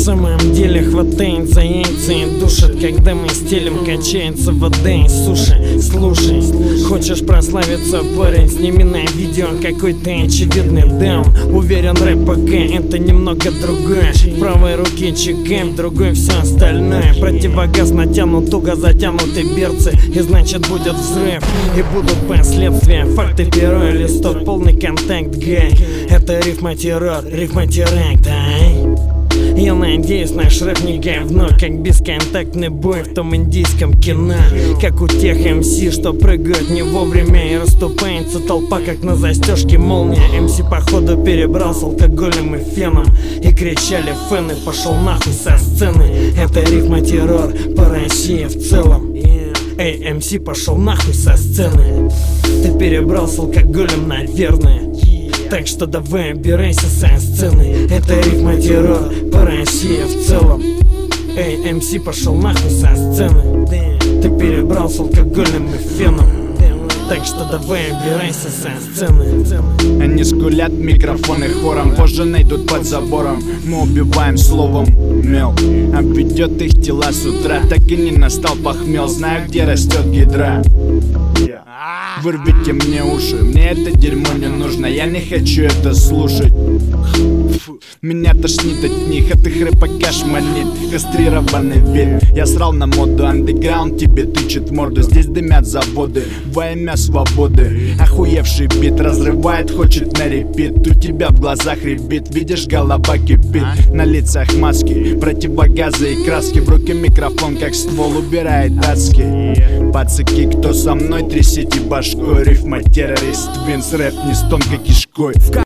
самом деле хватает за яйца и душит, когда мы стелим, качается вода и суши. Слушай, хочешь прославиться, парень, сними на видео какой-то очевидный даун. Уверен, рэп пока это немного другое. В правой руке чекаем, в другой все остальное. Противогаз натянут, туго затянуты берцы, и значит будет взрыв, и будут последствия. Факты, перо и листок, полный контакт, гай. Это рифма-террор, рифма-теракт, ай. Я надеюсь, наш рэп не говно, как бесконтактный бой в том индийском кино. Как у тех МС, что прыгают не вовремя, и расступается толпа, как на застежке молния. МС походу перебрал с алкоголем и феном, и кричали фэны: пошел нахуй со сцены. Это рифма-террор по России в целом. Эй, МС, пошел нахуй со сцены. Ты перебрал с алкоголем, наверное, так что давай убирайся со сцены. Это рифма-террор по России в целом. Эй, МС, пошел нахуй со сцены. Ты перебрал с алкоголем и феном, так что давай убирайся со сцены. Они скулят, микрофоны хором, позже найдут под забором. Мы убиваем словом мел, обведет их тела с утра. Так и не настал похмел, знаю, где растет гидра. Вырвите мне уши, мне это дерьмо не нужно, я не хочу это слушать. Меня тошнит от них, от их рэпа кэш манит, кастрированный вид. Я срал на моду, андеграунд тебе тычет в морду. Здесь дымят заводы во имя свободы. Охуевший бит разрывает, хочет на репит. У тебя в глазах ребит, видишь, голова кипит. На лицах маски, противогазы и краски. В руке микрофон, как ствол, убирает адски. Пацаки, кто со мной, трясите башкой. Рифма-террорист, Винс, рэп не с тонкой кишкой.